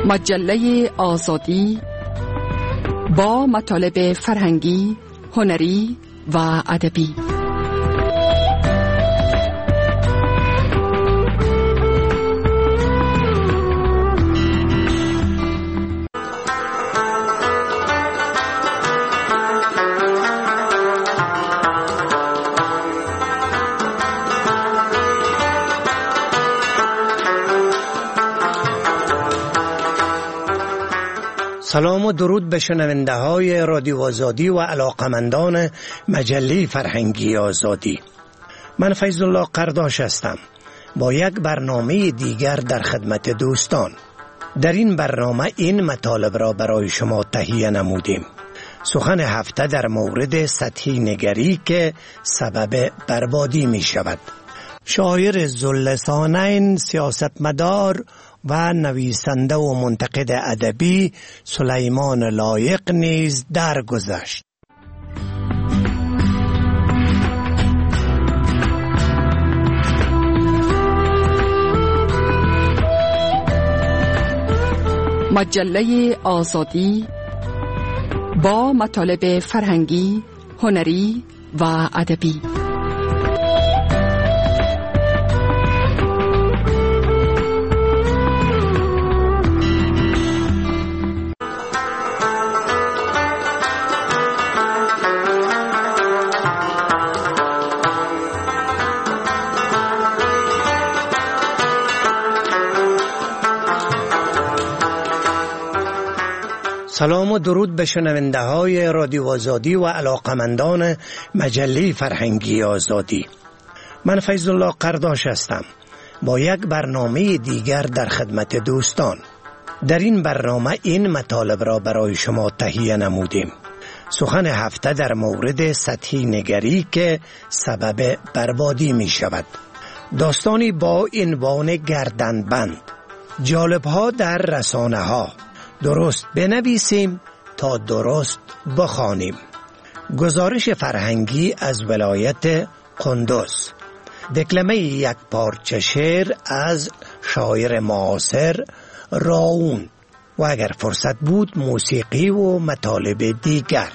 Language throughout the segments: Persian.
مجله آزادی با مطالب فرهنگی، هنری و ادبی. سلام و درود به شنونده های رادیو آزادی و علاقمندان مجله فرهنگی آزادی. من فیض الله قرداش هستم با یک برنامه دیگر در خدمت دوستان. در این برنامه این مطالب را برای شما تهیه نمودیم. سخن هفته در مورد سطحی نگری که سبب بربادی می شود. شاعر ذواللسانین، سیاستمدار و نویسنده و منتقد ادبی سلیمان لایق نیز درگذشت. مجله آزادی با مطالب فرهنگی، هنری و ادبی. سلام و درود به شنونده های رادیو آزادی و علاقمندان مجله فرهنگی آزادی. من فیض الله قرداش هستم با یک برنامه دیگر در خدمت دوستان. در این برنامه این مطالب را برای شما تهیه نمودیم. سخن هفته در مورد سطحی نگری که سبب بربادی می شود. داستانی با عنوان گردنبند. جالب‌ها در رسانه ها. درست بنویسیم تا درست بخوانیم. گزارش فرهنگی از ولایت قندوز. دکلمه یک پارچه شعر از شاعر معاصر راون و اگر فرصت بود موسیقی و مطالب دیگر.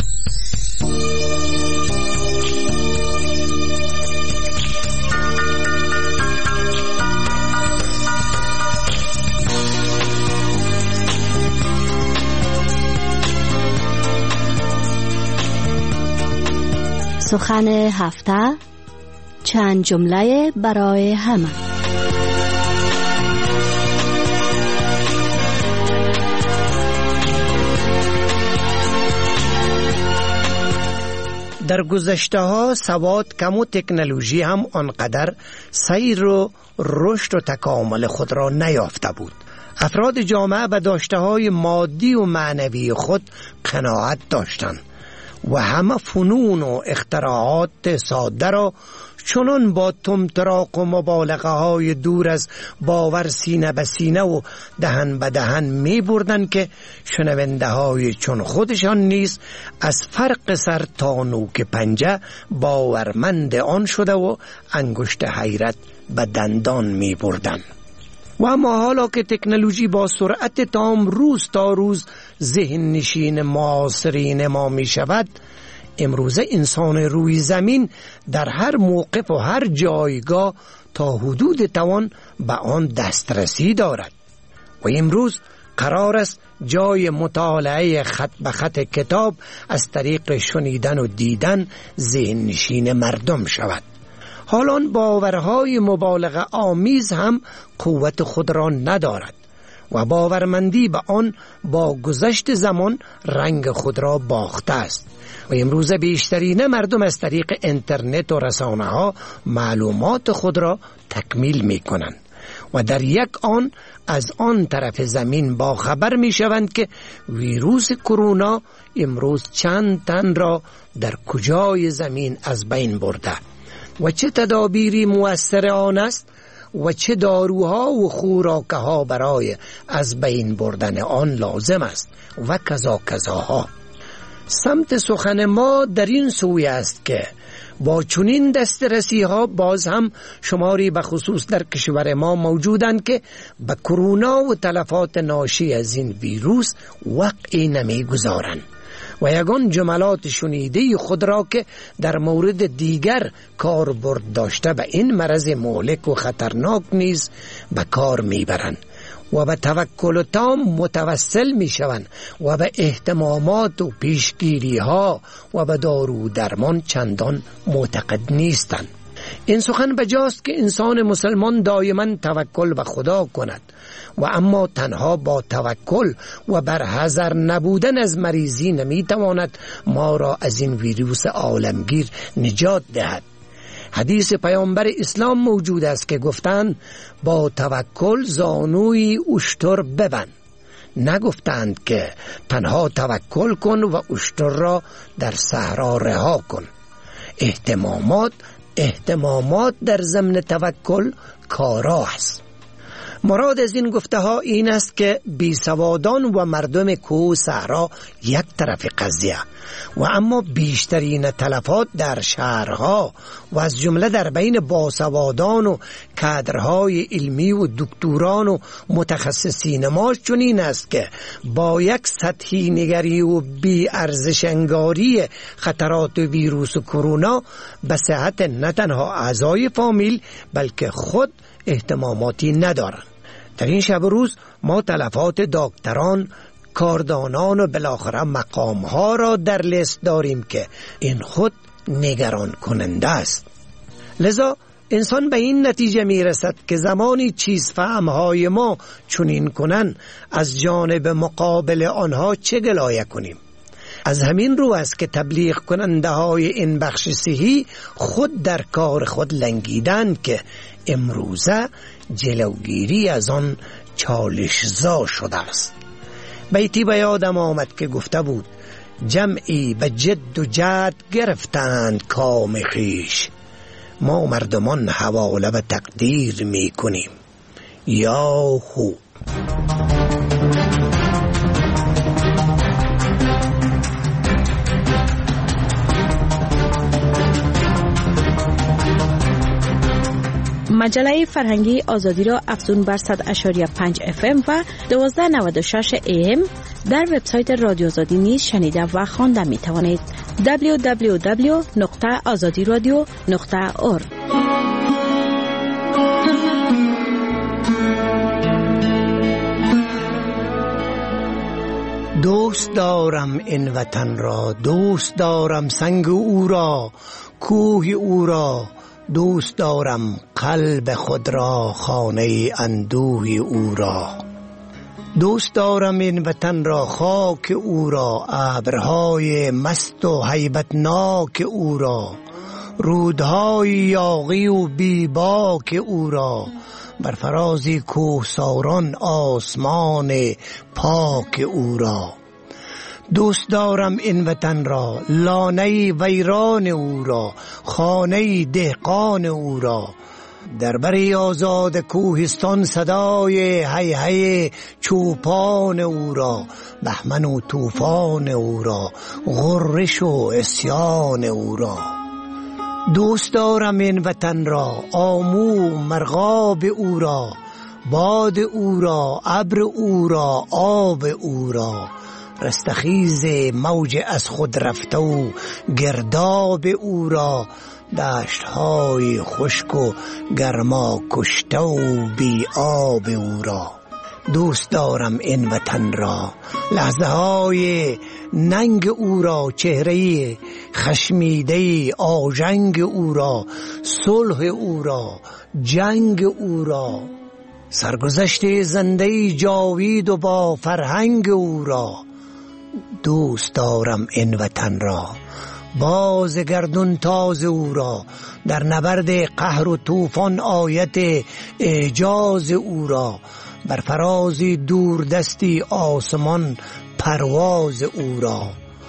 سخن هفته، چند جمله برای همه. در گذشته ها سواد کم و تکنولوژی هم آنقدر سیر و رشد و تکامل خود را نیافته بود. افراد جامعه به داشته های مادی و معنوی خود قناعت داشتند و همه فنون و اختراعات ساده را چنان با طمطراق و مبالغه های دور از باور سینه به سینه و دهن به دهن می بردن که شنونده های چون خودشان نیز از فرق سر تا نوک پنجه باورمند آن شده و انگشت حیرت به دندان می بردن. و اما حالا که تکنولوژی با سرعت تام روز تا روز ذهن نشین معاصرین ما می شود، امروزه انسان روی زمین در هر موقف و هر جایگاه تا حدود توان به آن دسترسی دارد و امروز قرار است جای مطالعه خط به خط کتاب از طریق شنیدن و دیدن ذهن نشین مردم شود. حالا باورهای مبالغه آمیز هم قوت خود را ندارد و باورمندی به آن با گذشت زمان رنگ خود را باخته است و امروز بیشترین مردم از طریق اینترنت و رسانه ها معلومات خود را تکمیل می کنند و در یک آن از آن طرف زمین با خبر می شوند که ویروس کرونا امروز چند تن را در کجای زمین از بین برده و چه تدابیری مؤثر آن است و چه داروها و خوراکه ها برای از بین بردن آن لازم است و کذا کذاها. سمت سخن ما در این سوی است که با چنین دسترسی ها باز هم شماری به خصوص در کشور ما موجودند که به کرونا و تلفات ناشی از این ویروس وقعی نمی گذارند و یگان جملات شنیده خود را که در مورد دیگر کاربرد داشته به این مرض مهلک و خطرناک نیز به کار میبرند و به توکل تام متوسل می شوند و به اهتمامات و پیشگیری ها و به دارو درمان چندان معتقد نیستند. این سخن بجاست که انسان مسلمان دائما توکل به خدا کند و اما تنها با توکل و بر حذر نبودن از مریضی نمی تواند ما را از این ویروس عالمگیر نجات دهد. حدیث پیامبر اسلام موجود است که گفتند با توکل زانوی اشتر ببند، نگفتند که تنها توکل کن و اشتر را در صحرا رها کن. اهتمامات در ضمن توکل کارا است. مراد از این گفته ها این است که بیسوادان و مردم کوه صحرا یک طرف قضیه و اما بیشترین تلفات در شهرها و از جمله در بین باسوادان و کادرهای علمی و دکتران و متخصصین ما چنین است که با یک سطحی نگری و بی ارزش انگاری خطرات ویروس کرونا به صحت نه تنها اعضای فامیل بلکه خود اهتماماتی ندارند. در این شب روز ما تلفات دکتران، کاردانان و بالاخره مقامها را در لیست داریم که این خود نگران کننده است. لذا انسان به این نتیجه می رسد که زمانی چیز فهمهای ما چنین کنن از جانب مقابل آنها چه گلایه کنیم. از همین رو است که تبلیغ کننده های این بخش صحی خود در کار خود لنگیدن که امروزه جلوگیری از آن چالشزا شده است. بیتی به یادم آمد که گفته بود جمعی به جد و جد گرفتند کام خویش، ما مردمان حواله به تقدیر می کنیم. یا خوب مجله فرهنگی آزادی را افزون بر 100.5 FM و 1296 AM در وبسایت رادیو آزادی نیز شنیده و خوانده می توانید. www.azadiradio.org. دوست دارم این وطن را، دوست دارم سنگ او را، کوه او را، دوست دارم قلب خود را، خانه اندوه او را. دوست دارم این وطن را، خاک او را، ابرهای مست و هیبتناک او را، رودهای یاغی و بیباک او را، بر فرازی کوهساران آسمان پاک او را. دوست دارم این وطن را، لانه ویران او را، خانه دهقان او را، در بری آزاد کوهستان صدای هی هی چوپان او را، بهمن و طوفان او را، غرش و عصیان او را. دوست دارم این وطن را، آمو مرغاب او را، باد او را، ابر او را، آب او را، رستخیز موج از خود رفته و گرداب او را، دشت‌های خشک و گرما کشته و بی آب او را. دوست دارم این وطن را، لحظه های ننگ او را، چهره خشمیده آژنگ او را، صلح او را، جنگ او را، سرگذشت زنده جاوید و با فرهنگ او را. دوست دارم این وطن را، باز گردون تاز او را، در نبرد قهر و طوفان آیت اعجاز او را، بر فرازی دور دستی آسمان پرواز او را،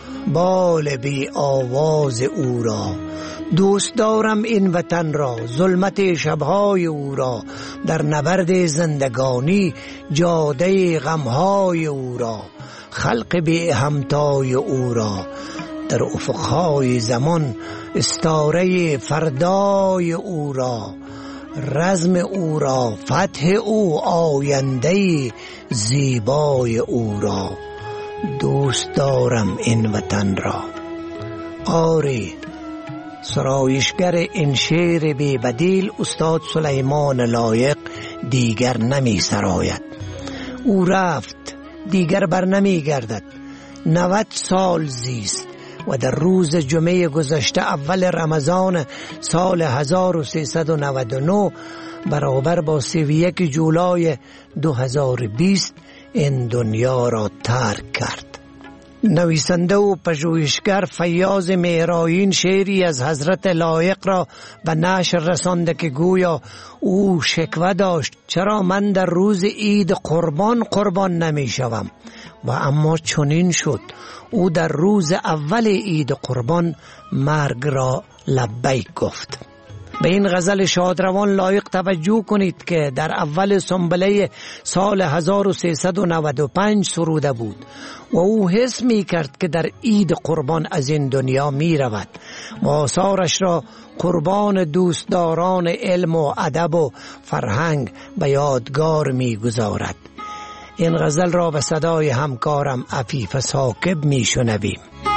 بال بی آواز او را. دوست دارم این وطن را، ظلمت شبهای او را، در نبرد زندگانی جاده غمهای او را، خلق بی همتای او را، در افقهای زمان استاره فردای او را، رزم او را، فتح او، آینده زیبای او را. دوست دارم این وطن را. آری، سرایشگر این شعر بی بدیل استاد سلیمان لایق دیگر نمی سراید. او رفت، دیگر بر نمی گردد. 90 سال زیست و در روز جمعه گذشته اول رمضان سال 1399 برابر با 31 جولای 2020 این دنیا را ترک کرد. نویسنده و پژوهشگر فیاض مهرآیین شعری از حضرت لایق را به نشر رسانده که گویا او شکوه داشت چرا من در روز عید قربان نمی شوم، و اما چنین شد. او در روز اول عید قربان مرگ را لبیک گفت. به این غزل شادروان لایق توجه کنید که در اول سنبله سال 1395 سروده بود و او حس می کرد که در عید قربان از این دنیا می رود و آثارش را قربان دوستداران علم و ادب و فرهنگ به یادگار می گذارد. این غزل را به صدای همکارم عفیف ثاقب می شنویم.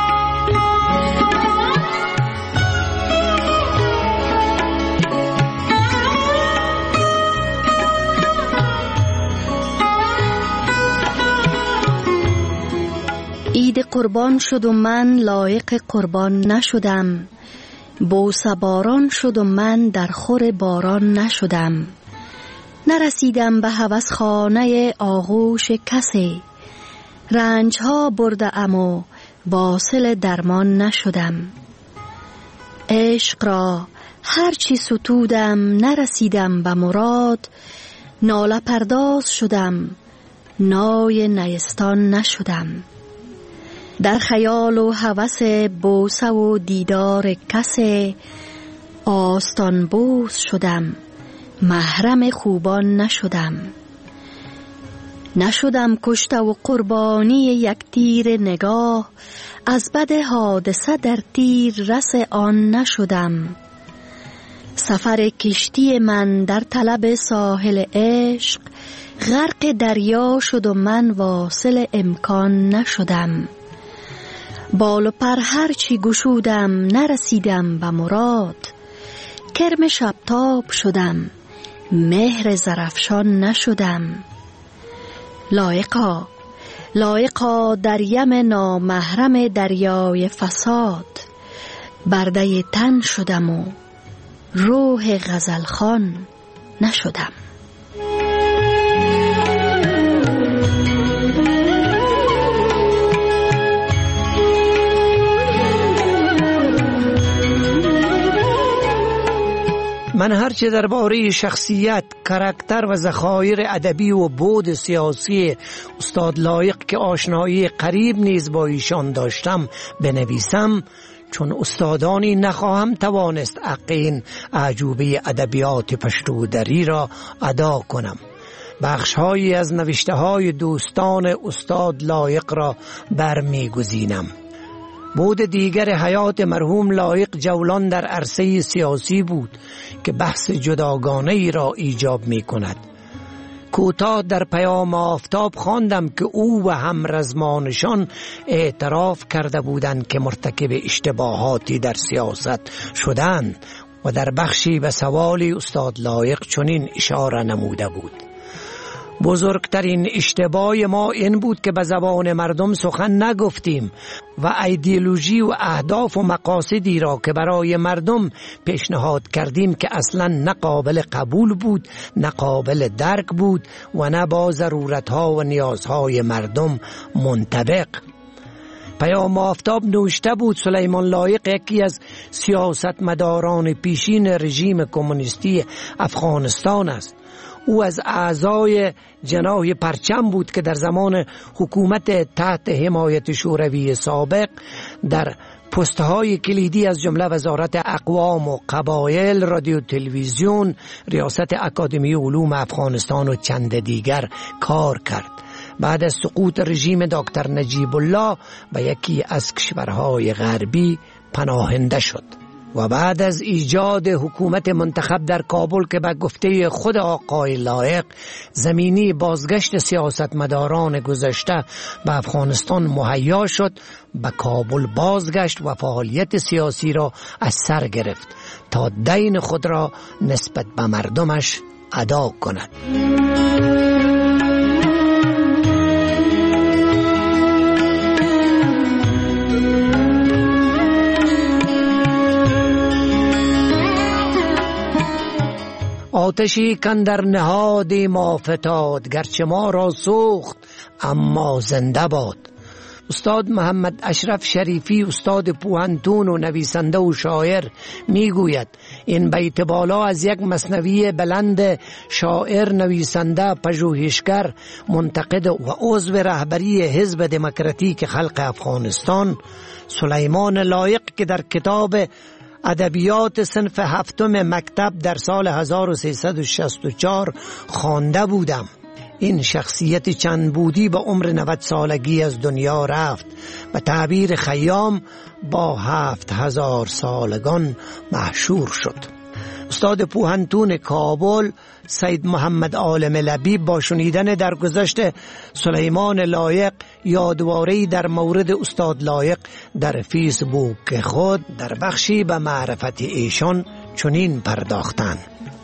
عید قربان شد و من لایق قربان نشدم، بوسه باران شد و من در خور باران نشدم. نرسیدم به هوس خانه آغوش کسی، رنج ها برده ام و واصل درمان نشدم. عشق را هرچی ستودم نرسیدم به مراد، ناله پرداز شدم نای نیستان نشدم. در خیال و هوس بوسه و دیدار کسی، آستان بوس شدم محرم خوبان نشدم. نشدم کشته و قربانی یک تیر نگاه، از بد حادثه در تیر رس آن نشدم. سفر کشتی من در طلب ساحل عشق، غرق دریا شد و من واصل امکان نشدم. بال و پر هرچی گشودم نرسیدم به مراد، کرم شبتاب شدم مهر زرفشان نشدم. لایقا در یم نامحرم دریای فساد، برده تن شدم و روح غزلخوان نشدم. من هرچه درباره شخصیت، کاراکتر و ذخایر ادبی و بود سیاسی استاد لایق که آشنایی قریب نیز با ایشان داشتم بنویسم، چون استادانی نخواهم توانست حق این اعجوبه ادبیات پشتودری را ادا کنم. بخشهایی از نوشته های دوستان استاد لایق را برمیگزینم. بود دیگر حیات مرحوم لایق جولان در عرصه سیاسی بود که بحث جداگانه ای را ایجاب می کند. کوتاه در پیام آفتاب خواندم که او و همرزمانشان اعتراف کرده بودند که مرتکب اشتباهاتی در سیاست شدند و در بخشی به سوالی استاد لایق چنین اشاره نموده بود: بزرگترین اشتباه ما این بود که به زبان مردم سخن نگفتیم و ایدئولوژی و اهداف و مقاصدی را که برای مردم پیشنهاد کردیم که اصلا نه قابل قبول بود، نه قابل درک بود و نه با ضرورتها و نیازهای مردم منطبق. پیام آفتاب نوشته بود سلیمان لایق یکی از سیاستمداران پیشین رژیم کمونیستی افغانستان است. او از اعضای جناح پرچم بود که در زمان حکومت تحت حمایت شوروی سابق در پست‌های کلیدی از جمله وزارت اقوام و قبایل، رادیو تلویزیون، ریاست اکادمی علوم افغانستان و چند دیگر کار کرد. بعد از سقوط رژیم دکتر نجیب الله به یکی از کشورهای غربی پناهنده شد. و بعد از ایجاد حکومت منتخب در کابل که به گفته خود آقای لایق زمینی بازگشت سیاستمداران گذشته به افغانستان مهیا شد، به کابل بازگشت و فعالیت سیاسی را از سر گرفت تا دین خود را نسبت به مردمش ادا کند. آتشی کاندر نهاد ما فتاد، گرچه ما را سوخت اما زنده باد. استاد محمد اشرف شریفی، استاد پوهنتون و نویسنده و شاعر، میگوید این بیت بالا از یک مثنوی بلند شاعر، نویسنده، پژوهشگر، منتقد و عضو رهبری حزب دموکراتیک خلق افغانستان سلیمان لایق که در کتاب ادبیات صنف هفتم مکتب در سال 1364 خوانده بودم. این شخصیت چند بودی به عمر 90 سالگی از دنیا رفت. به تعبیر خیام با 7000 سالگان محشور شد. استاد پوهنتون کابل سید محمد عالم لبیب با شنیدن درگذشت سلیمان لایق یادواری در مورد استاد لایق در فیسبوک خود در بخشی به معرفت ایشان چنین پرداختند: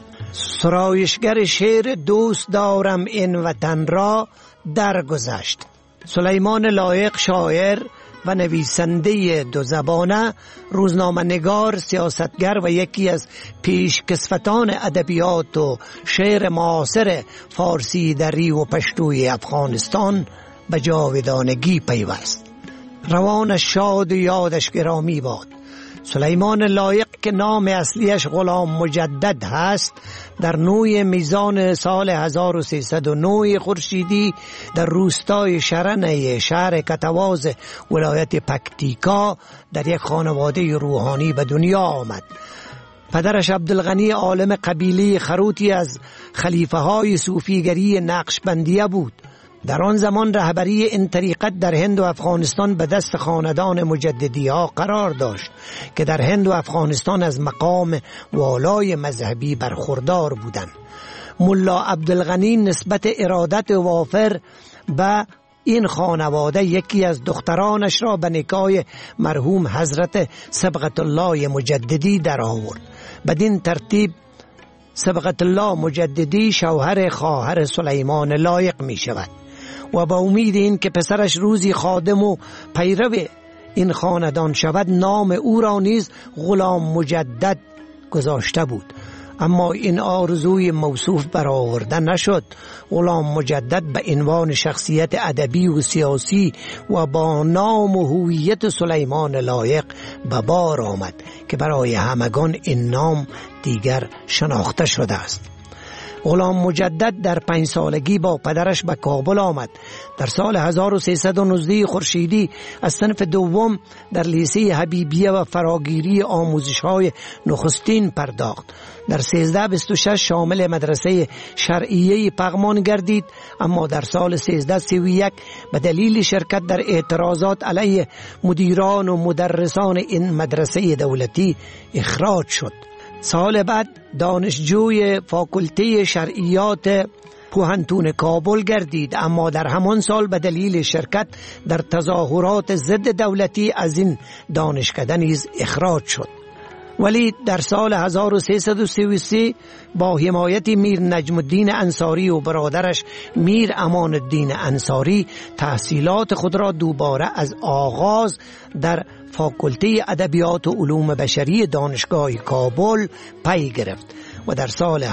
سرایشگر شعر دوست دارم این وطن را درگذشت. سلیمان لایق شاعر و نویسنده دو زبانه، روزنامه نگار، سیاستگر و یکی از پیشکسوتان ادبیات و شعر معاصر فارسی دری و پشتوی افغانستان به جاودانگی پیوست. روانش شاد و یادش گرامی باد. سلیمان لایق که نام اصلیش غلام مجدد هست، در نوی میزان سال 1309 خورشیدی در روستای شرنه شهر کتواز ولایت پکتیکا در یک خانواده روحانی به دنیا آمد. پدرش عبدالغنی عالم قبیله خروتی از خلیفه های صوفیگری نقشبندیه بود. در آن زمان رهبری این طریقت در هند و افغانستان به دست خاندان مجددی ها قرار داشت که در هند و افغانستان از مقام والای مذهبی برخوردار بودند. ملا عبدالغنی نسبت ارادت وافر به این خانواده یکی از دخترانش را به نکاح مرحوم حضرت صبغت الله مجددی در آورد. بدین ترتیب صبغت الله مجددی شوهر خواهر سلیمان لایق می شود و با امید این که پسرش روزی خادم و پیرو این خاندان شود نام او را نیز غلام مجدد گذاشته بود. اما این آرزوی موصوف برآورده نشد. غلام مجدد به عنوان شخصیت ادبی و سیاسی و با نام و هویت سلیمان لایق به بار آمد که برای همگان این نام دیگر شناخته شده است. غلام مجدد در 5 سالگی با پدرش به کابل آمد. در سال 1319 خورشیدی از صنف دوم در لیسه حبیبیه و فراگیری آموزش‌های نخستین پرداخت. در 1326 شامل مدرسه شرعیه پغمان گردید، اما در سال 1331 به دلیل شرکت در اعتراضات علیه مدیران و مدرسان این مدرسه دولتی اخراج شد. سال بعد دانشجوی فاکولته شرعیات پوهنتون کابل گردید، اما در همان سال به دلیل شرکت در تظاهرات ضد دولتی از این دانشکده نیز اخراج شد. ولی در سال 1333 با حمایت میر نجم الدین انصاری و برادرش میر امان الدین انصاری تحصیلات خود را دوباره از آغاز در فاکولته ادبیات و علوم بشری دانشگاه کابل پی گرفت و در سال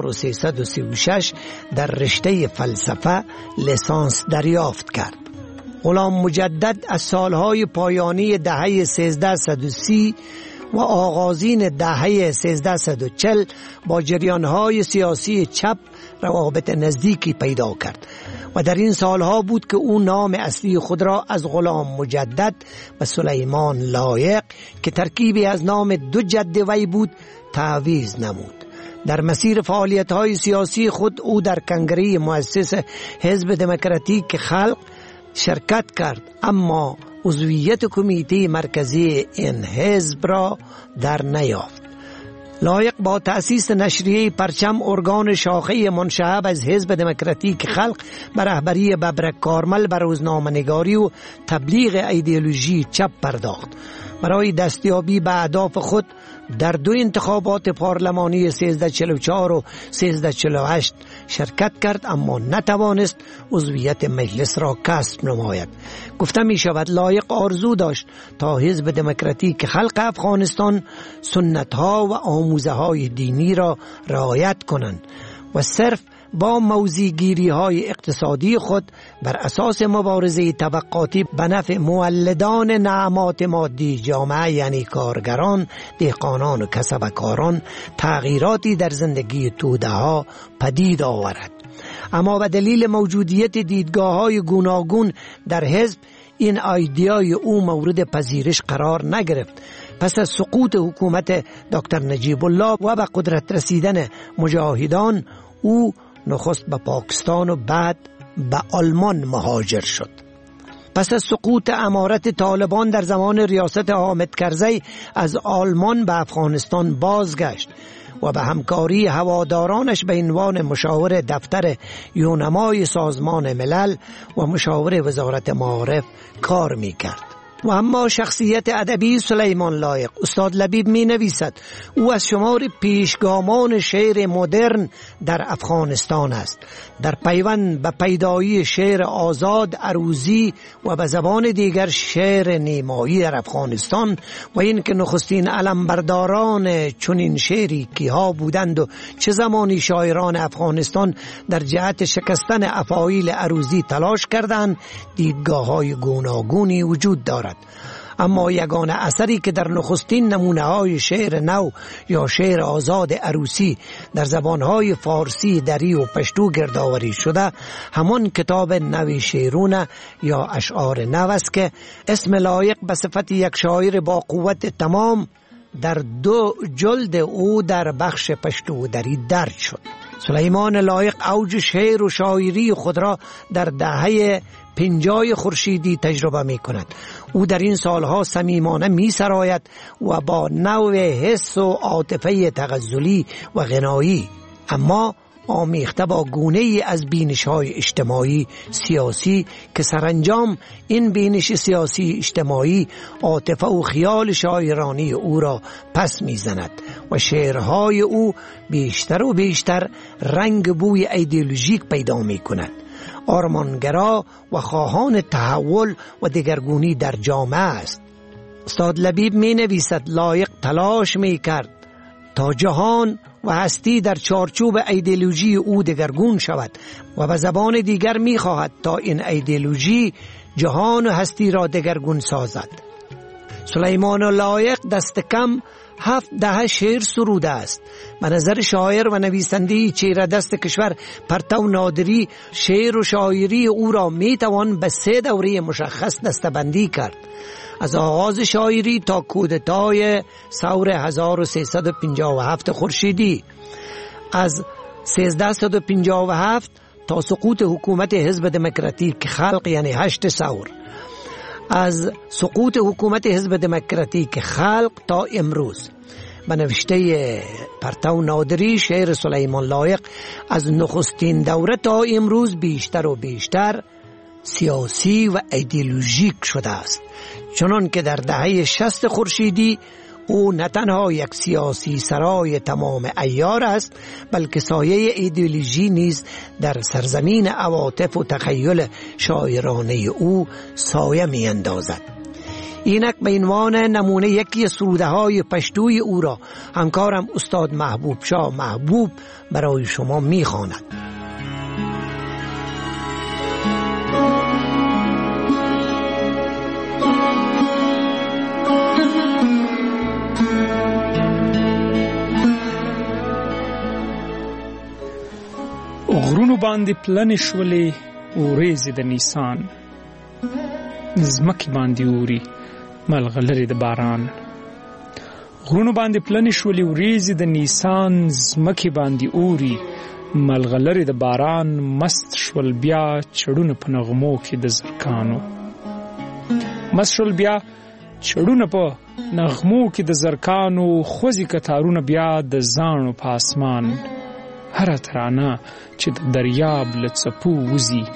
1336 در رشته فلسفه لیسانس دریافت کرد. غلام مجدد از سالهای پایانی دهه 1330 و آغازین دهه 1340 با جریانهای سیاسی چپ روابط نزدیکی پیدا کرد و در این سالها بود که او نام اصلی خود را از غلام مجدد و سلیمان لایق که ترکیبی از نام 2 جد وی بود تعویض نمود. در مسیر فعالیت‌های سیاسی خود او در کنگره مؤسس حزب دموکراتیک خلق شرکت کرد، اما عضویت کمیته مرکزی این حزب را در نیافت. لایق با تأسیس نشریه پرچم، ارگان شاخه منشعب از حزب دموکراتیک خلق به رهبری ببرک کارمل، بر روزنامه‌نگاری و تبلیغ ایدئولوژی چپ پرداخت. برای دستیابی به اهداف خود در 2 انتخابات پارلمانی 1344 و 1348 شرکت کرد، اما نتوانست عضویت مجلس را کسب نماید. گفته می شود لایق آرزو داشت تا حزب دموکراتیک خلق افغانستان سنت‌ها و آموزه‌های دینی را رعایت کنند و صرف با موضع‌گیری‌های اقتصادی خود بر اساس مبارزه طبقاتی به نفع مولدان نعمات مادی جامعه، یعنی کارگران، دهقانان و کسبکاران، تغییراتی در زندگی توده‌ها پدید آورد. اما به دلیل موجودیت دیدگاه‌های گوناگون در حزب این ایده‌های او مورد پذیرش قرار نگرفت. پس از سقوط حکومت دکتر نجیب الله و به قدرت رسیدن مجاهدان، او نخست به پاکستان و بعد به آلمان مهاجر شد. پس از سقوط امارت طالبان در زمان ریاست حامد کرزی از آلمان به افغانستان بازگشت و به همکاری هوادارانش به عنوان مشاور دفتر یونمای سازمان ملل و مشاور وزارت معارف کار می کرد. و اما شخصیت ادبی سلیمان لایق، استاد لبیب می نویسد او از شمار پیشگامان شعر مدرن در افغانستان است. در پیوند به پیدایی شعر آزاد عروضی و به زبان دیگر شعر نیمایی در افغانستان و این که نخستین علمبرداران چنین شعری کیها بودند و چه زمانی شاعران افغانستان در جهت شکستن افاعیل عروضی تلاش کردند، دیدگاه‌های گوناگونی وجود دارد. اما یگانه اثری که در نخستین نمونه‌های شعر نو یا شعر آزاد عروسی در زبان‌های فارسی، دری و پشتو گردآوری شده همان کتاب نو شیرونه یا اشعار نو است که اسم لایق به صفت یک شاعر با قوت تمام در 2 جلد او در بخش پشتو دری درج شد. سلیمان لایق اوج شعر و شاعری خود را در دهه 50 خورشیدی تجربه می کند. او در این سالها صمیمانه می سراید و با نوع حس و عاطفه تغزلی و غنایی، اما آمیخته با گونه ای از بینش های اجتماعی سیاسی که سرانجام این بینش سیاسی اجتماعی عاطفه و خیال شاعرانی او را پس می زند و شعرهای او بیشتر و بیشتر رنگ بوی ایدئولوژیک پیدا می کند. آرمانگرا و خواهان تحول و دگرگونی در جامعه است. استاد لبیب می نویسد لایق تلاش می کرد تا جهان و هستی در چارچوب ایدئولوژی او دگرگون شود و به زبان دیگر می خواهد تا این ایدئولوژی جهان و هستی را دگرگون سازد. سلیمان لایق دست کم 7 دهه شعر سروده است. به نظر شاعر و نویسنده چهره دست کشور پرتو نادری، شعر و شاعری او را می توان به 3 دوره مشخص دستبندی کرد: از آغاز شاعری تا کودتای ثور 1357 خورشیدی، از 1357 تا سقوط حکومت حزب دموکراتیک خلق یعنی 8 ثور، از سقوط حکومت حزب دموکراتیک خلق تا امروز. به نوشته پرتو نادری شعر سلیمان لایق از نخستین دوره تا امروز بیشتر و بیشتر سیاسی و ایدئولوژیک شده است، چنان که در دهه 60 خورشیدی او نه تنها یک سیاسی سرای تمام عیار است، بلکه سایه ایدئولوژی نیز در سرزمین عواطف و تخیل شاعرانه او سایه می اندازد. اینک به عنوان نمونه یکی سروده های پشتوی او را همکارم استاد محبوب شاه محبوب برای شما می خواند. غرونو باندې پلنې شولې اوریځې د نیسان، ځمکې باندې اوري ملغلرې د باران. غرونو باندې پلنې شولې اوریځې د نیسان، ځمکې باندې اوري ملغلرې د باران. مست شول بیا چړونه په نغمو کې د زرکانو، مسشل بیا چړونه په نغمو کې د زرکانو خوځي کتارونه بیا د زانو په اسمان هر ترانه چې د دریاب لڅپو وزي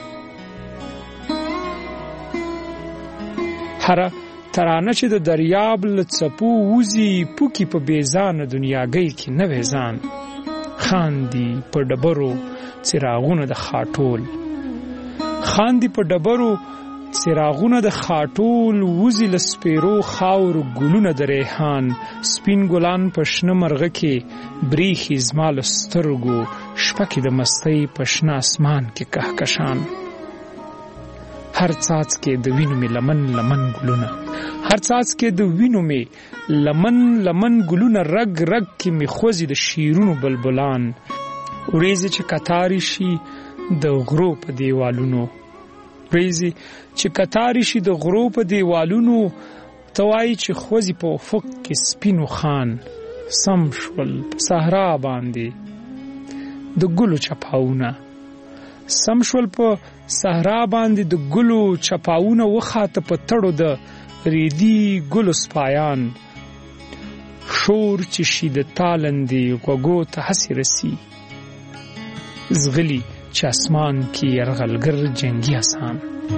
هر ترانه چې د دریاب لڅپو وزي پوکي په بیزان دنیاګۍ کې نه وېزان خاندي په ډبرو څراغونه د خاټول خاندي په ډبرو څراغونه د خاټول وزي لسپیرو خاور ګلونه د ریحان سپین ګلان په شنه مرغه کې بریخي زما له سترګو شپه کې د مستۍ په شنه اسمان کې کهکشان هر څاڅکي د وینو مې لمن لمن ګلونه هر څاڅکي د وینو مې لمن لمن ګلونه رګ رګ کې مې خوځي د شیرونو بلبلان ورېځې چې کتاري شي د غرو په دیوالونو ورېځې چې کتاري شي د غرو په دیوالونو توای چې خوځي په افق کې سپینو خان سم شول په صحرا باندې د ګلو چپاونه سم شول په صحرا باندې د ګلو چپاونه وخاته په تړو د ریدي ګلو سپایان شور چې شي د تالندې غوږو ته هسې رسي زغلي چې اسمان کې یرغلګر جنگي آسان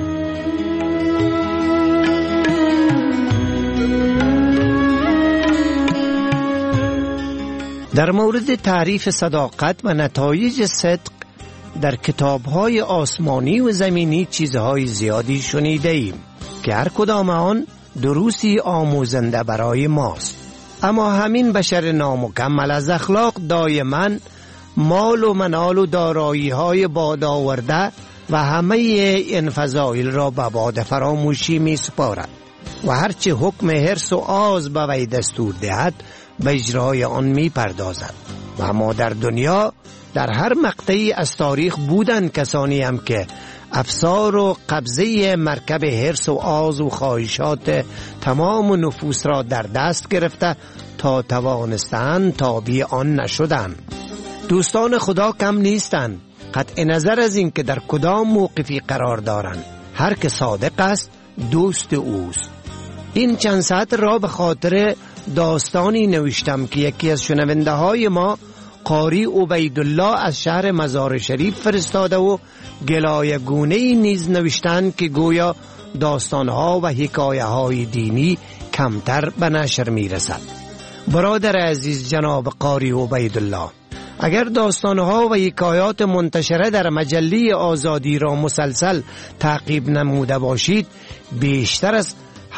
در مورد تعریف صداقت و نتایج صدق در کتاب‌های آسمانی و زمینی چیزهای زیادی شنیده ایم که هر کدام آن دروسی آموزنده برای ماست. اما همین بشر نامکمل از اخلاق دائما مال و منال و دارایی‌های بادآورده و همه این فضایل را به باد فراموشی می سپارد و هرچه حکم حرص و آز به وی دستور دهد به اجرای آن می پردازد. و اما در دنیا در هر مقطعی از تاریخ بودند کسانی هم که افسار و قبضه مرکب حرص و آز و خواهشات تمام نفوس را در دست گرفته تا توانستند تابع آن نشدند. دوستان خدا کم نیستند، قطع نظر از این که در کدام موقفی قرار دارند. هر که صادق است دوست اوست. این چند ساعت را به خاطر داستانی نوشتم که یکی از شنونده های ما قاری عبیدالله از شهر مزار شریف فرستاده و گلایگونه‌ای نیز نوشتند که گویا داستانها و حکایه‌های دینی کمتر به نشر می‌رسد. برادر عزیز جناب قاری عبیدالله، اگر داستانها و حکایات منتشره در مجله آزادی را مسلسل تعقیب نموده باشید، بیشتر از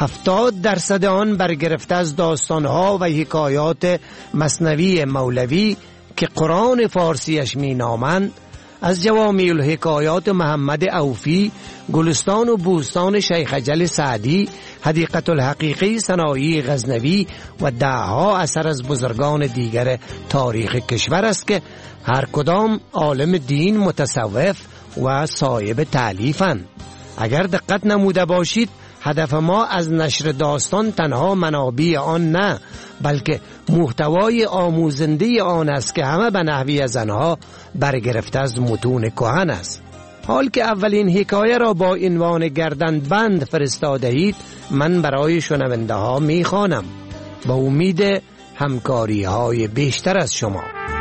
70% آن برگرفته از داستانها و حکایات مثنوی مولوی که قرآن فارسیش می نامند، از جوامیع الحکایات محمد عوفی، گلستان و بوستان شیخ جل سعدی، حدیقة الحقیقی سنایی غزنوی و دهها اثر از بزرگان دیگر تاریخ کشور است که هر کدام عالم دین، متصوف و صاحب تألیفند. اگر دقت نموده باشید، هدف ما از نشر داستان تنها منابع آن نه، بلکه محتوای آموزنده آن است که همه به نحوی از آنها برگرفته از متون کهن است. حال که اولین حکایه را با عنوان گردنبند فرستاده اید، من برای شنونده ها می خوانم با امید همکاری های بیشتر از شما.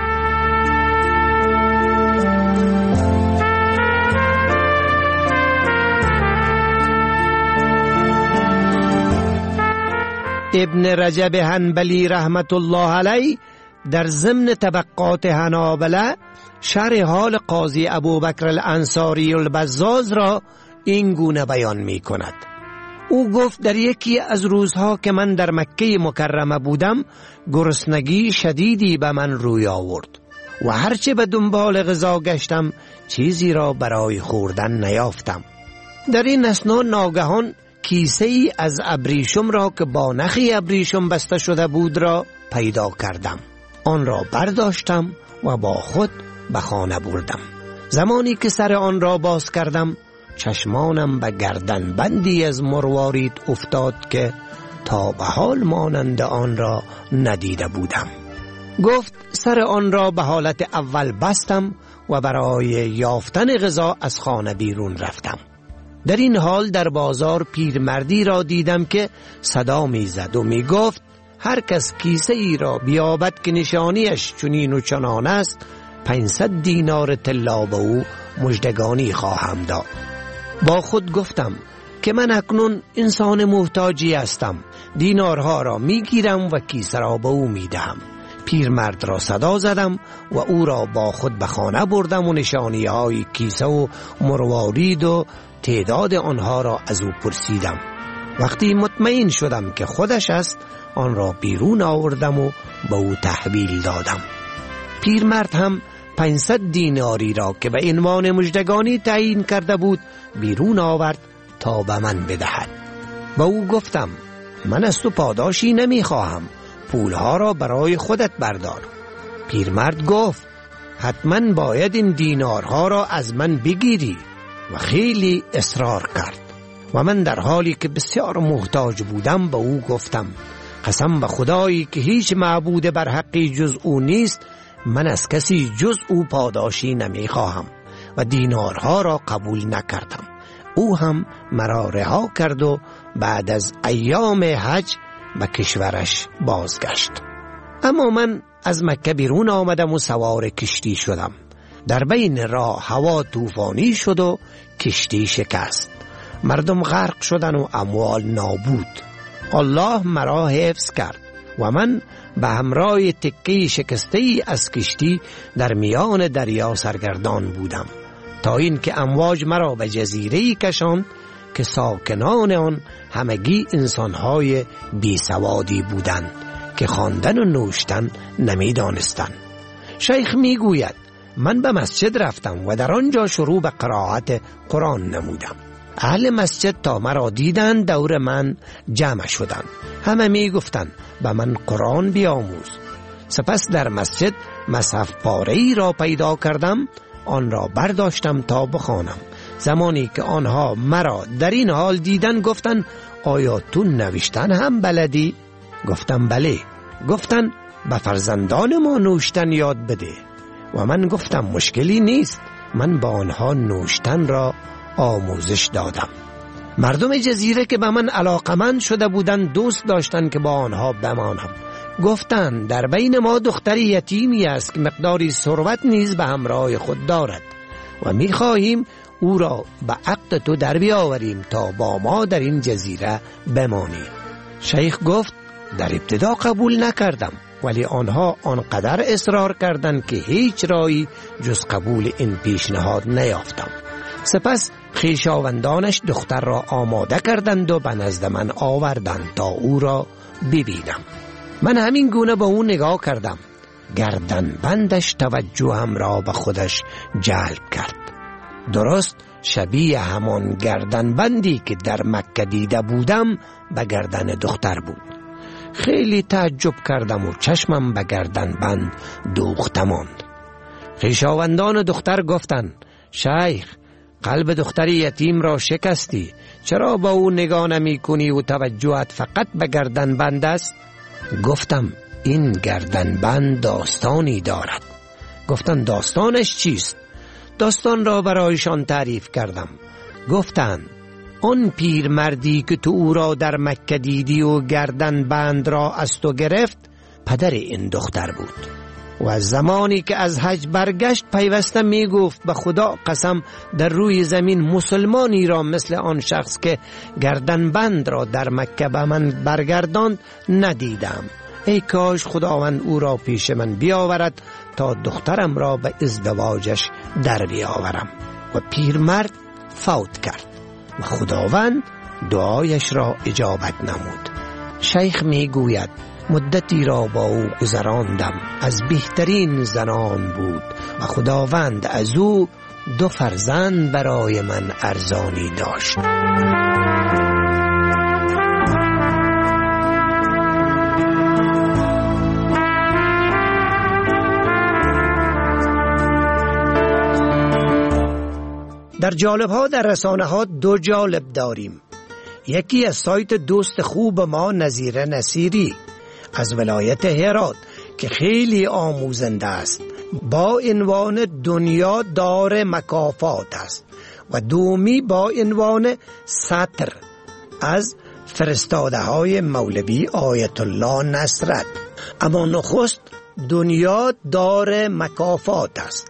ابن رجب حنبلی رحمت الله علیه در ضمن طبقات حنابله شرح حال قاضی ابوبکر الانصاری البزاز را این گونه بیان می کند. او گفت در یکی از روزها که من در مکه مکرمه بودم، گرسنگی شدیدی به من روی آورد و هرچه به دنبال غذا گشتم چیزی را برای خوردن نیافتم. در این اثنا ناگهان کیسه ای از ابریشم را که با نخی ابریشم بسته شده بود را پیدا کردم. آن را برداشتم و با خود به خانه بردم. زمانی که سر آن را باز کردم، چشمانم به گردن بندی از مروارید افتاد که تا به حال مانند آن را ندیده بودم. گفت سر آن را به حالت اول بستم و برای یافتن غذا از خانه بیرون رفتم. در این حال در بازار پیرمردی را دیدم که صدا می زد و می گفت هر کس کیسه ای را بیابد که نشانیش چنین و چنان است 500 دینار طلا به او مژدگانی خواهم داد. با خود گفتم که من اکنون انسان محتاجی هستم، دینارها را می گیرم و کیسه را به او می دهم. پیرمرد را صدا زدم و او را با خود به خانه بردم و نشانی های کیسه و مروارید و تعداد آنها را از او پرسیدم. وقتی مطمئن شدم که خودش است آن را بیرون آوردم و به او تحویل دادم. پیرمرد هم 500 دیناری را که به عنوان مژدگانی تعیین کرده بود بیرون آورد تا به من بدهد. با او گفتم من از تو پاداشی نمی خواهم، پولها را برای خودت بردار. پیرمرد گفت حتما باید این دینارها را از من بگیری و خیلی اصرار کرد و من در حالی که بسیار محتاج بودم به او گفتم قسم به خدایی که هیچ معبود بر حقی جز او نیست، من از کسی جز او پاداشی نمی خواهم و دینارها را قبول نکردم. او هم مرا رها کرد و بعد از ایام حج به کشورش بازگشت. اما من از مکه بیرون آمدم و سوار کشتی شدم. در بین راه هوا طوفانی شد و کشتی شکست. مردم غرق شدن و اموال نابود. الله مرا حفظ کرد و من به همراه تکه شکسته از کشتی در میان دریا سرگردان بودم تا اینکه امواج مرا به جزیره‌ای کشاند که ساکنان آن همگی انسان‌های بیسوادی بودند که خواندن و نوشتن نمی‌دانستند. شیخ میگوید من به مسجد رفتم و در آنجا شروع به قرائت قرآن نمودم. اهل مسجد تا مرا دیدند دور من جمع شدند. همه می گفتند به من قرآن بیاموز. سپس در مسجد مصحف پاره‌ای را پیدا کردم، آن را برداشتم تا بخوانم. زمانی که آنها مرا در این حال دیدن گفتند آیا تو نوشتن هم بلدی؟ گفتم بله. گفتند به فرزندان ما نوشتن یاد بده. و من گفتم مشکلی نیست. من با آنها نوشتن را آموزش دادم. مردم جزیره که به من علاقمند شده بودند دوست داشتند که با آنها بمانم. گفتند در بین ما دختری یتیمی است که مقداری ثروت نیز به همراه خود دارد و می‌خواهیم او را به عقد تو در بیاوریم تا با ما در این جزیره بمانی. شیخ گفت در ابتدا قبول نکردم، ولی آنها آنقدر اصرار کردند که هیچ راهی جز قبول این پیشنهاد نیافتم. سپس خویشاوندانش دختر را آماده کردند و به نزد من آوردند تا او را ببینم. من همین گونه به او نگاه کردم. گردن بندش توجهم را به خودش جلب کرد. درست شبیه همان گردن بندی که در مکه دیده بودم به گردن دختر بود. خیلی تعجب کردم و چشمم به گردن بند دوخته ماند. خویشاوندان دختر گفتند شیخ قلب دختر یتیم را شکستی، چرا با او نگاه نمی کنی و توجهت فقط به گردن بند است؟ گفتم این گردن بند داستانی دارد. گفتند داستانش چیست؟ داستان را برایشان تعریف کردم. گفتند آن پیرمردی که تو او را در مکه دیدی و گردن بند را از تو گرفت پدر این دختر بود و از زمانی که از حج برگشت پیوسته می گفت به خدا قسم در روی زمین مسلمانی را مثل آن شخص که گردن بند را در مکه به من برگرداند ندیدم. ای کاش خداوند او را پیش من بیاورد تا دخترم را به ازدواجش در بیاورم. و پیرمرد فوت کرد و خداوند دعایش را اجابت نمود. شیخ می گوید مدتی را با او گذراندم، از بهترین زنان بود و خداوند از او 2 فرزند برای من ارزانی داشت. در جالب‌ها در رسانه‌ها 2 جالب داریم. یکی از سایت دوست خوب ما نظیر نصیری از ولایت هرات که خیلی آموزنده است با عنوان دنیا دار مکافات است و دومی با عنوان سطر از فرستاده های مولوی آیت الله نصرت. اما نخست دنیا دار مکافات است.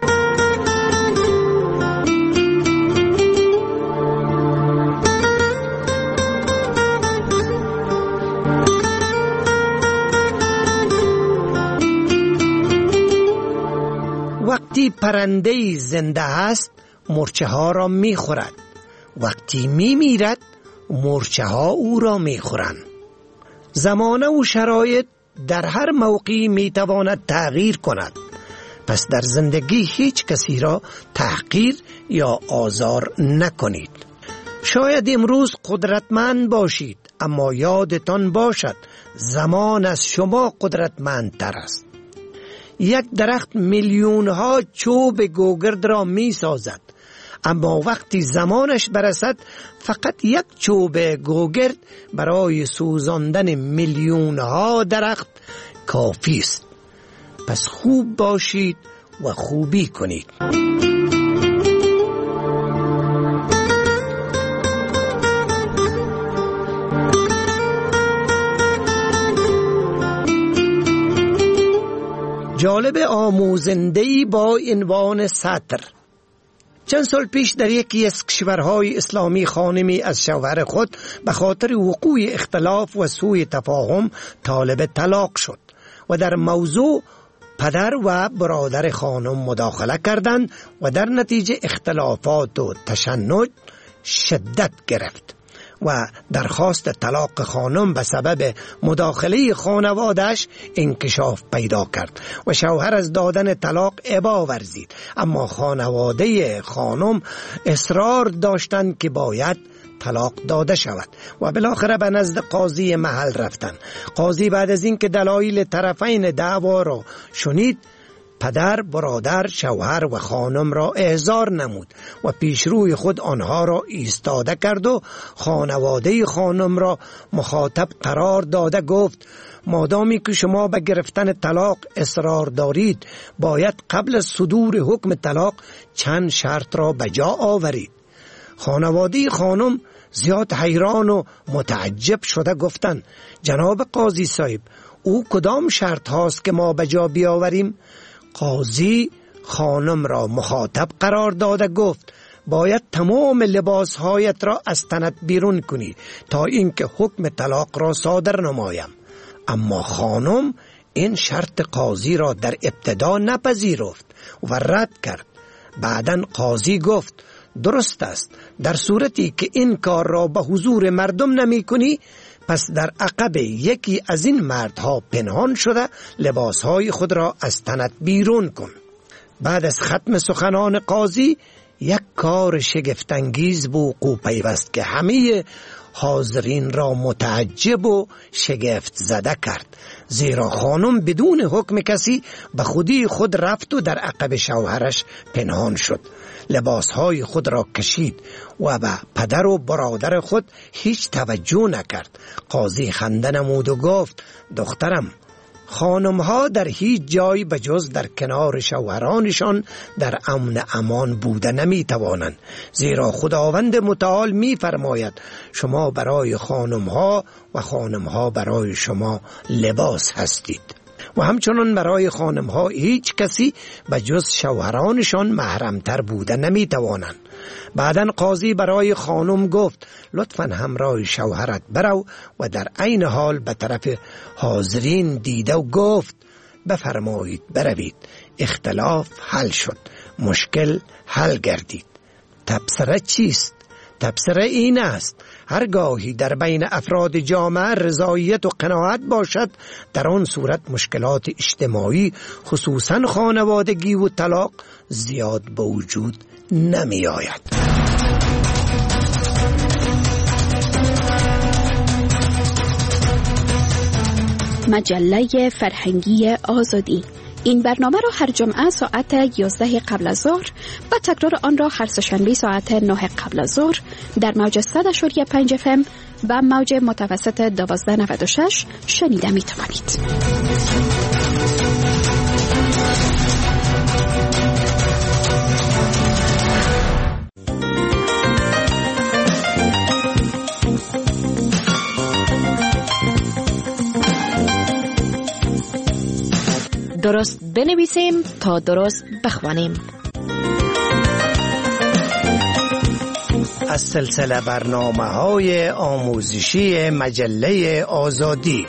وقتی پرنده زنده است مورچه ها را می خورد، وقتی می میرد مورچه ها او را می خورند. زمانه و شرایط در هر موقعی می تواند تغییر کند، پس در زندگی هیچ کسی را تحقیر یا آزار نکنید. شاید امروز قدرتمند باشید، اما یادتان باشد زمان از شما قدرتمندتر است. یک درخت میلیون ها چوب گوگرد را می سازد، اما وقتی زمانش برسد فقط یک چوب گوگرد برای سوزاندن میلیون ها درخت کافی است. پس خوب باشید و خوبی کنید. جالب آموزنده‌ای با عنوان سطر. چند سال پیش در یکی از کشورهای اسلامی خانمی از شوهر خود به خاطر وقوع اختلاف و سوء تفاهم طالب طلاق شد و در موضوع پدر و برادر خانم مداخله کردند و در نتیجه اختلافات و تشنج شدت گرفت و درخواست طلاق خانم به سبب مداخله خانواده‌اش انکشاف پیدا کرد و شوهر از دادن طلاق ابا ورزید. اما خانواده خانم اصرار داشتند که باید طلاق داده شود و بالاخره به نزد قاضی محل رفتند. قاضی بعد از اینکه دلایل طرفین دعوا را شنید، پدر، برادر، شوهر و خانم را احضار نمود و پیش روی خود آنها را ایستاده کرد و خانواده خانم را مخاطب قرار داده گفت: مادامی که شما به گرفتن طلاق اصرار دارید، باید قبل از صدور حکم طلاق چند شرط را به جا آورید. خانواده خانم زیاد حیران و متعجب شده گفتند: جناب قاضی صاحب، او کدام شرط هاست که ما به جا بیاوریم؟ قاضی خانم را مخاطب قرار داده گفت: باید تمام لباسهایت را از تنت بیرون کنی تا اینکه حکم طلاق را صادر نمایم. اما خانم این شرط قاضی را در ابتدا نپذیرفت و رد کرد. بعداً قاضی گفت: درست است، در صورتی که این کار را به حضور مردم نمی کنی، پس در عقب یکی از این مردها پنهان شده لباسهای خود را از تنت بیرون کن. بعد از ختم سخنان قاضی یک کار شگفت‌انگیز به وقوع پیوست که همه حاضرین را متعجب و شگفت زده کرد، زیرا خانم بدون حکم کسی به خودی خود رفت و در عقب شوهرش پنهان شد. لباسهای خود را کشید و به پدر و برادر خود هیچ توجه نکرد. قاضی خنده نمود و گفت: دخترم، خانمها در هیچ جای به جز در کنار شوهرانشان در امن امان بوده نمی توانند، زیرا خداوند متعال می فرماید شما برای خانمها و خانمها برای شما لباس هستید. و همچنان برای خانمها هیچ کسی به جز شوهرانشان محرمتر بوده نمی توانند. بعداً قاضی برای خانم گفت: لطفاً همراه شوهرت برو و در عین حال به طرف حاضرین دیده و گفت: بفرمایید بروید، اختلاف حل شد، مشکل حل گردید. تبصره چیست؟ تبصره این است: هرگاهی در بین افراد جامعه رضایت و قناعت باشد، در آن صورت مشکلات اجتماعی خصوصاً خانوادگی و طلاق زیاد به وجود نمی آید. مجله فرهنگی آزادی. این برنامه را هر جمعه ساعت 11 قبل از ظهر و تکرار آن را هر سه‌شنبه ساعت 9 قبل از ظهر در موج 100.5 FM و موج متوسط 1296 شنیده می توانید. درست بنویسیم تا درست بخوانیم. از سلسله برنامه‌های آموزشی مجله آزادی.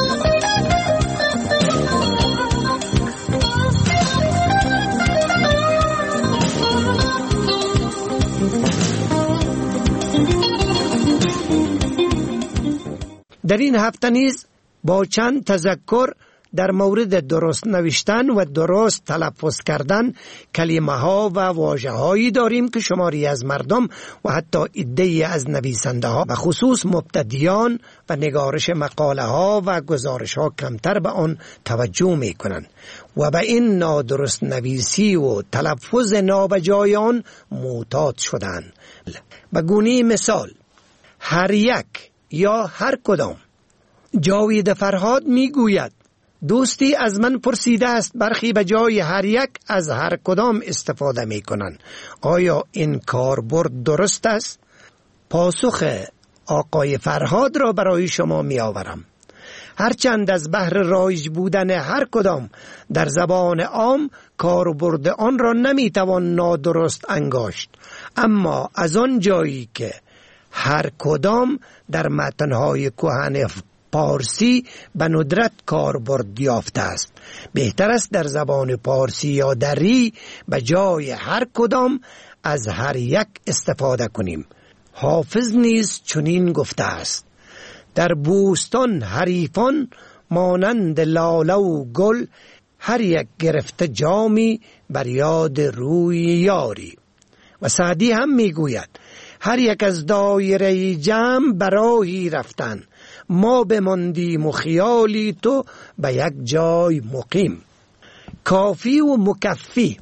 در این هفته نیز با چند تذکر در مورد درست نوشتن و درست تلفظ کردن کلمه ها و واژه هایی داریم که شماری از مردم و حتی عده‌ای از نویسنده ها و خصوص مبتدیان و نگارش مقاله ها و گزارش ها کمتر به آن توجه می کنند و به این نادرست نویسی و تلفظ نابجای آن معتاد شدند. به گونه مثال هر یک یا هر کدام. جاوید فرهاد می گوید دوستی از من پرسیده است برخی به جای هر یک از هر کدام استفاده می کنند. آیا این کاربرد درست است؟ پاسخ آقای فرهاد را برای شما می آورم. هرچند از بهر رایج بودن هر کدام در زبان عام کاربرد آن را نمی توان نادرست انگاشت، اما از آن جایی که هر کدام در متنهای کهن پارسی به ندرت کاربرد یافته است، بهتر است در زبان پارسی یا دری به جای هر کدام از هر یک استفاده کنیم. حافظ نیز چنین گفته است: در بوستان حریفان مانند لاله و گل، هر یک گرفته جامی بر یاد روی یاری. و سعدی هم میگوید هر یک از دایره جمع براهی رفتن، ما بماندیم و خیالی تو به یک جای مقیم. کافی و مکفی.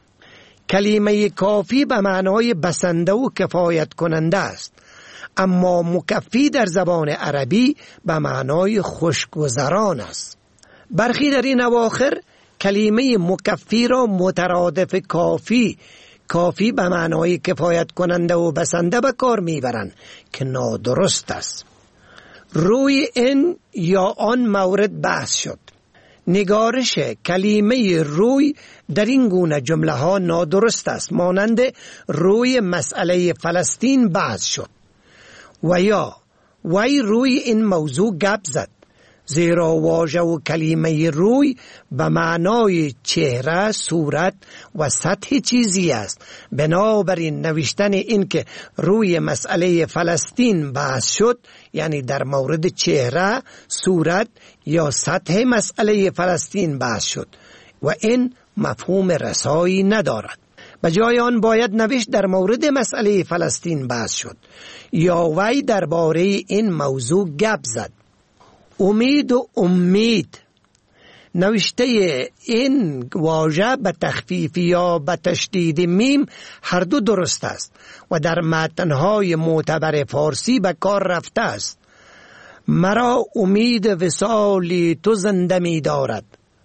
کلمه کافی به معنای بسنده و کفایت کننده است، اما مکفی در زبان عربی به معنای خوشگذران است. برخی در این اواخر کلمه مکفی را مترادف کافی به معنای کفایت کننده و بسنده به کار میبرند که نادرست است. روی این یا آن مورد بحث شد. نگارش کلمه روی در این گونه جمله ها نادرست است، مانند روی مسئله فلسطین بحث شد و یا وی روی این موضوع گپ زد، زیرا واژه و کلمه روی به معنای چهره، صورت و سطح چیزی است. بنابراین نوشتن این که روی مسئله فلسطین بحث شد، یعنی در مورد چهره، صورت یا سطح مسئله فلسطین بحث شد و این مفهوم رسایی ندارد. به جای آن باید نوشت در مورد مسئله فلسطین بحث شد یا وی درباره این موضوع گپ زد. امید و امید. نوشته این واژه به تخفیف یا به تشدید میم هر دو درست است و در متنهای معتبر فارسی به کار رفته است. مرا امید وصالی تو زنده می دارد،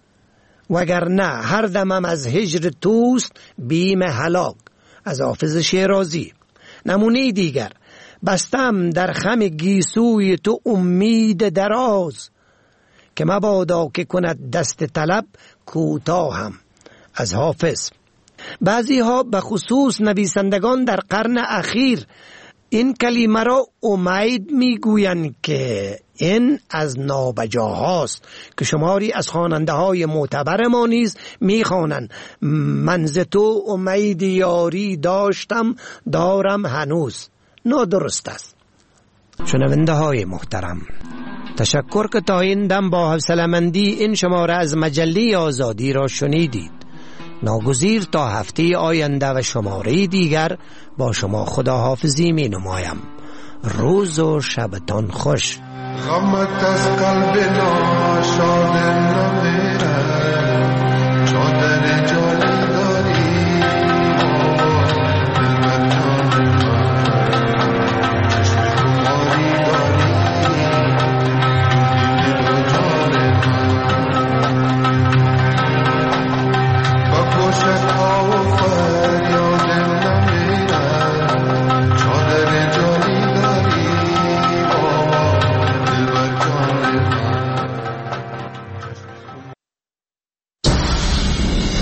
وگرنه هر دمم از هجر توست بیم هلاک. از حافظ شیرازی. نمونه دیگر: بستم در خم گیسوی تو امید دراز، که مبادا که کند دست طلب کوتاهم. از حافظ. بعضی ها به خصوص نویسندگان در قرن اخیر این کلمه را امید میگویند که این از نابجاهاست که شماری از خواننده های معتبر ما نیز میخوانند من ز تو امید یاری داشتم دارم هنوز. نادرست است. شنونده های محترم، تشکر که تا این دم با حوصله‌مندی این شماره از مجله آزادی را شنیدید. ناگزیر تا هفته آینده و شماره دیگر با شما خداحافظی می نمایم. روز و شبتان خوش. غمت از قلب ناشاد نمی